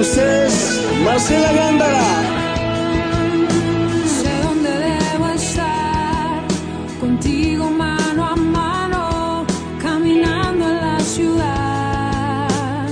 ustedes, Marcela Gándara. Sé dónde debo estar, contigo mano a mano, caminando en la ciudad.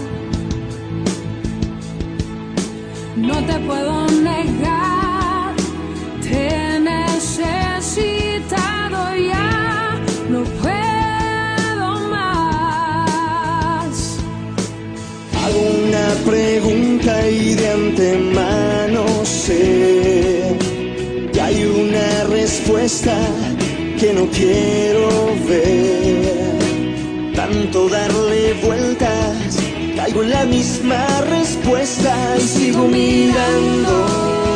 No te puedo negar, te he necesitado ya, no puedo más. Hago una pregunta y de antemano sé que hay una respuesta que no quiero ver. Tanto darle vueltas, caigo en la misma respuesta y sigo mirando.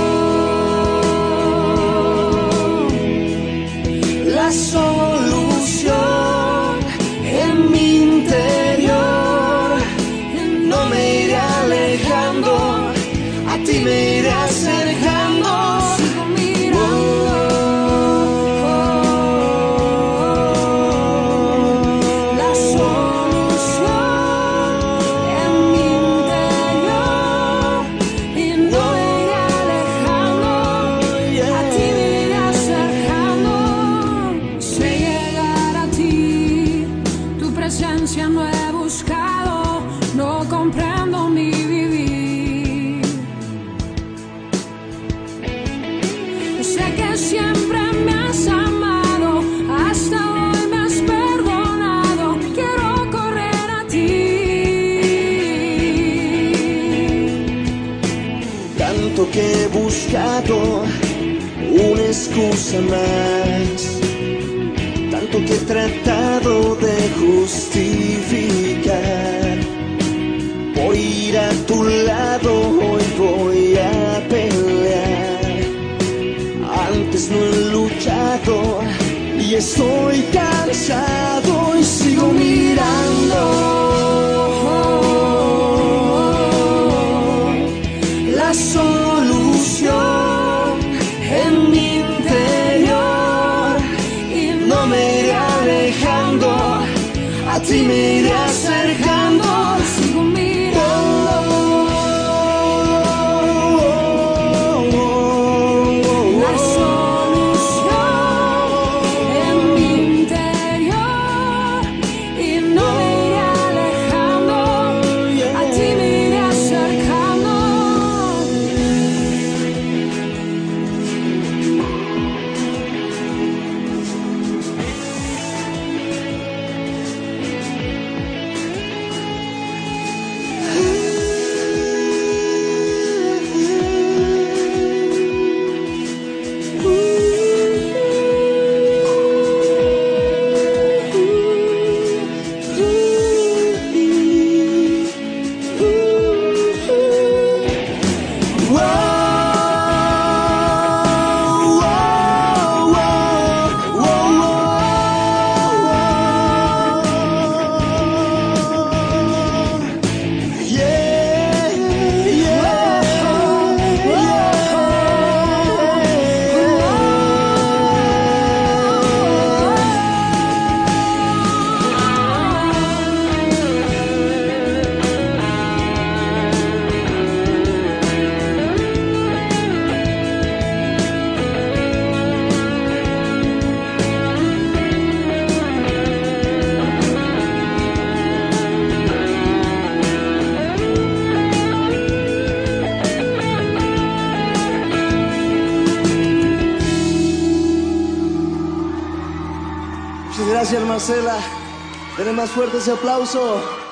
La solución en mi interior, no me iré alejando, a ti me iré acercando. Sigo mirando. La solución en mi interior, y no me iré alejando, a ti me iré acercando. Sé llegar a ti, tu presencia no he buscado, no comprendo mi vivir. Sé que siempre me has amado, hasta hoy me has perdonado, quiero correr a ti. Tanto que he buscado una excusa más, tanto que he tratado de justificar. Por ir a tu lado hoy voy a pelear. Antes no he luchado y estoy cansado y sigo mirando. La solución en mi interior, y no me iré alejando, a ti me iré acercando. Sigo mirando. La solución en mi interior, y no me iré alejando, a ti me iré acercando. Muchas gracias, Marcela. Denle más fuerte ese aplauso.